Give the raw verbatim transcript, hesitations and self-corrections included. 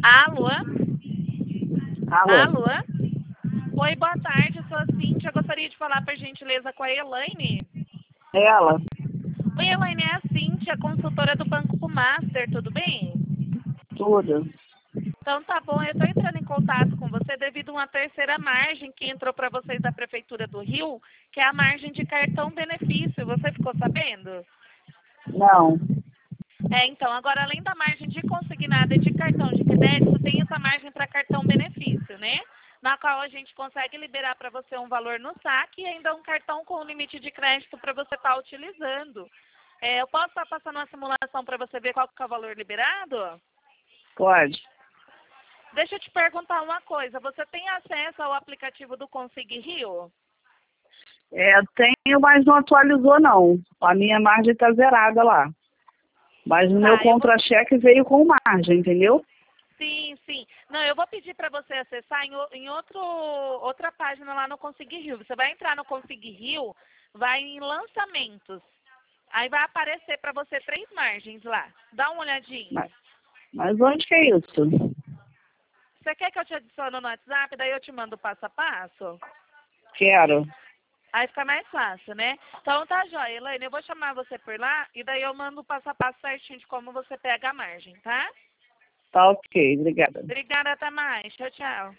Alô? Alô? Alô? Oi, boa tarde, eu sou a Cíntia. Eu gostaria de falar, por gentileza, com a Elaine. Ela? Oi, Elaine, é a Cíntia, consultora do Banco Master, tudo bem? Tudo. Então tá bom, eu estou entrando em contato com você devido a uma terceira margem que entrou para vocês da Prefeitura do Rio, que é a margem de cartão benefício. Você ficou sabendo? Não. É, então, agora além da margem de consignada e de cartão de crédito, tem essa margem para cartão benefício, né? Na qual a gente consegue liberar para você um valor no saque e ainda um cartão com limite de crédito para você estar utilizando. É, eu posso estar passando uma simulação para você ver qual que é o valor liberado? Pode. Deixa eu te perguntar uma coisa. Você tem acesso ao aplicativo do Consig Rio? É, tenho, mas não atualizou, não. A minha margem está zerada lá. Mas o meu Tá, eu vou... contra-cheque veio com margem, entendeu? Sim, sim. Não, eu vou pedir para você acessar em, o- em outro, outra página lá no Consig Rio. Você vai entrar no Consig Rio, vai em lançamentos. Aí vai aparecer para você três margens lá. Dá uma olhadinha. Mas, mas onde que é isso? Você quer que eu te adicione no WhatsApp? Daí eu te mando passo a passo? Quero. Aí fica mais fácil, né? Então tá joia, Elaine. Eu vou chamar você por lá e daí eu mando o passo a passo certinho de como você pega a margem, tá? Tá ok, obrigada. Obrigada, até mais. Tchau, tchau.